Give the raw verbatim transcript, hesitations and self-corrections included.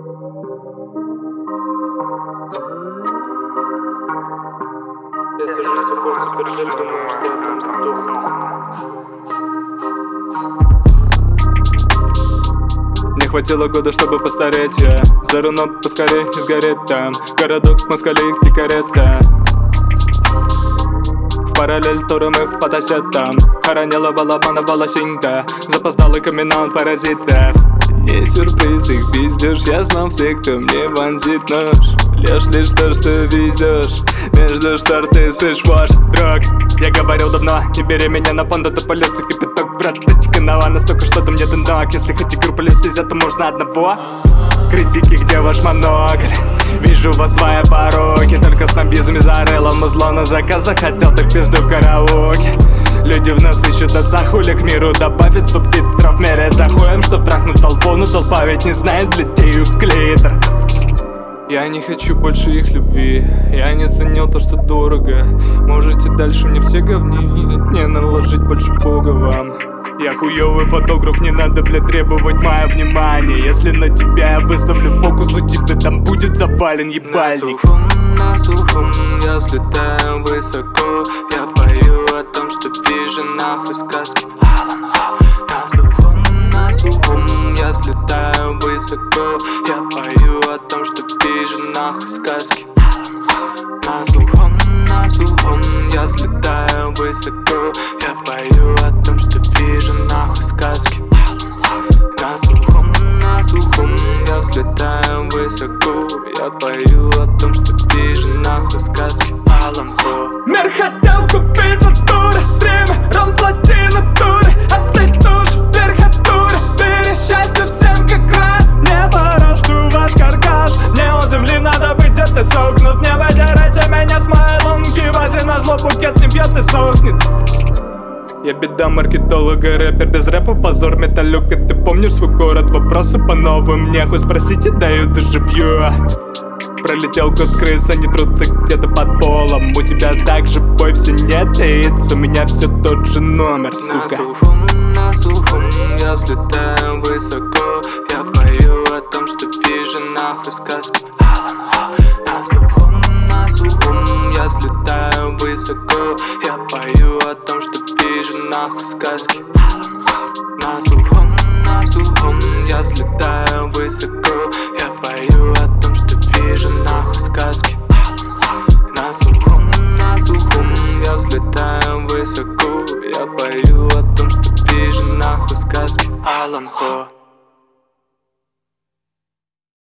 Я сажусь сухой супержет, думаю, что я там сдохну. Не хватило года, чтобы постареть я. За рулем поскорей не сгореть там. Городок москалей, где карета. В параллель туры мы в фотосетам. Хоронила балабана волосинка. Запоздалый камин паразитов. Не сюрприз, их пиздишь. Я знал всех, кто мне вонзит нож. Лишь лишь то, что везешь. Между штор ты слышь ваш друг. Я говорил давно, не бери меня на понда, то полется кипяток. Браточка, нова настолько, что там нет ног. Если хотите группу слезать, то можно одного. Критики, где ваш монокль? Вижу вас свои пороки. Только снобизм и зарыло музло на заказ. Захотел, так пизду в караоке. Люди в нас ищут отца, хули к миру добавить субтитров. Меряет за хуем, чтоб трахнуть толпу. Но толпа ведь не знает литею клитор. Я не хочу больше их любви. Я не ценил то, что дорого. Можете дальше мне все говнить. Не наложить больше бога вам. Я хуёвый фотограф, не надо, бля, требовать мое внимание. Если на тебя я выставлю фокус, у тебя там будет запален ебальник. На сухом, на сухом, я взлетаю высоко. Я пою о том, что вижу нахуй сказки. На сухом, на сухом, я взлетаю высоко. Я пою о том, что вижу нахуй сказки. На сухом, на сухом, я взлетаю высоко. Я пою о том, что вижу нахуй сказки. На сухом, на сухом, я взлетаю высоко. Я пою о том, что вижу нахуй сказки. Алан Хо. Мир хотел купить за туры, стримы, ром плати на туре. А ты тоже верхотуре, бери счастье всем как раз. Не пора, что ваш каркас. Мне у земли надо быть, где ты согнут. Не выдирайте меня с моей лунки. Вазе на зло букет не бьет и сохнет. Я беда маркетолога, рэпер без рэпа, позор металлюка. Ты помнишь свой город? Вопросы по новым нехуй спросите, даю доживью. Пролетел год крыс, они трутся где-то под полом. У тебя также бой все не таится. У меня все тот же номер, сука. На сухом, на сухом, я взлетаю высоко. Я пою о том, что вижу нахуй сказки. На сухом, на сухом, я взлетаю высоко. Я пою о том, что вижу нахуй сказки. На сухом, на сухом, я взлетаю высоко. Я пою о том, что вижу нахуй сказки. На сухом, на сухом, я взлетаю высоко. Я пою о том, что вижу нахуй сказки. Алан Хо.